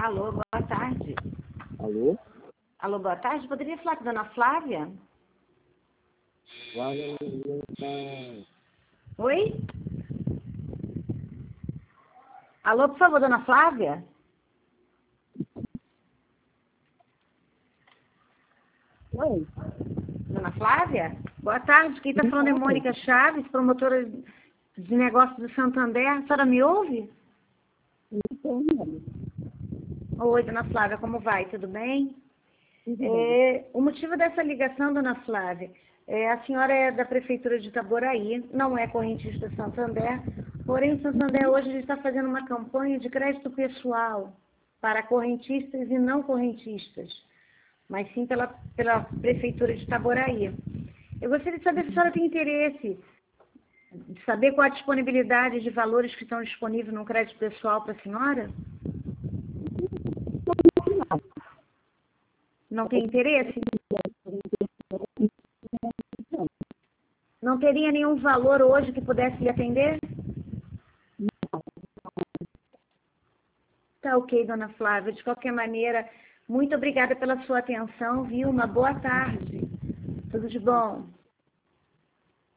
Alô, boa tarde. Alô? Alô, boa tarde. Poderia falar com a dona Flávia? Flávia não está... Oi? Alô, por favor, dona Flávia? Oi? Dona Flávia? Boa tarde. Quem está falando é Mônica Chaves, promotora de negócios do Santander. A senhora me ouve? Oi, dona Flávia, como vai? Tudo bem? O motivo dessa ligação, dona Flávia, a senhora é da Prefeitura de Itaboraí, não é correntista do Santander, porém o Santander hoje está fazendo uma campanha de crédito pessoal para correntistas e não correntistas, mas sim pela Prefeitura de Itaboraí. Eu gostaria de saber se a senhora tem interesse de saber qual a disponibilidade de valores que estão disponíveis no crédito pessoal para a senhora? Não tem interesse? Não teria nenhum valor hoje que pudesse lhe atender? Tá ok, dona Flávia. De qualquer maneira, muito obrigada pela sua atenção, viu? Uma boa tarde. Tudo de bom.